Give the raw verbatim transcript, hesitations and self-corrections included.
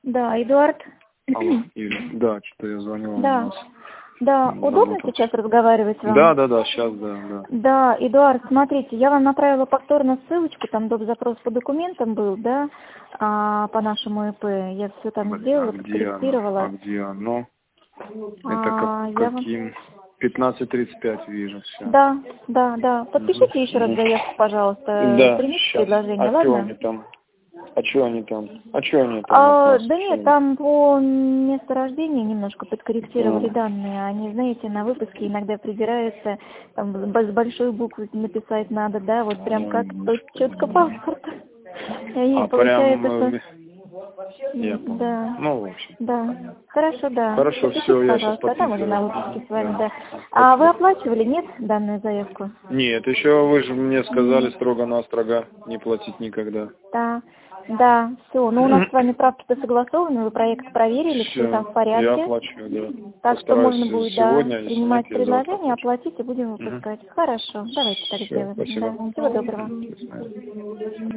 Да, Эдуард. Алло, Юля. Да, что-то я звонил. Да. Да, удобно работал. сейчас разговаривать вам? Да, да, да, сейчас, да, да. Да, Эдуард, смотрите, я вам направила повторно ссылочку, там доп. Запрос по документам был, да, а, по нашему ИП. Я все там Блин, сделала, а где подкорректировала. оно? А где оно? Это А, как, я вам- каким? пятнадцать тридцать пять вижу, все. Да, да, да. Подпишите еще раз заявку, пожалуйста. Да, Примите сейчас. предложение, А ладно? что они там? А что они там? А что они там? А, от нас? да Чё нет, они? там по месту рождения немножко подкорректировали М. данные. Они, знаете, на выпуске иногда прибираются, там с с большой буквы написать надо, да, вот прям как четко паспорт. И А получается, прям... что... э, Я понял. Да, Ну, в общем. да. Хорошо, да. Хорошо, Подпишите, все, я сейчас пожалуйста, а там уже на подписываю. выпуске с вами, Да. да. А вы Спасибо. оплачивали, нет, данную заявку? Нет, еще вы же мне сказали строго-настрого не платить никогда. Да, да, все. Ну, у нас с вами правки-то согласованы, вы проект проверили, все там Все, в я порядке. оплачу, да. Так что Постараюсь можно будет, да, сегодня, если нет, принимать я завтра предложение, оплачу. оплатить и будем Мгм. выпускать. Хорошо, давайте так Все, сделаем. спасибо. Да, всего доброго. До свидания.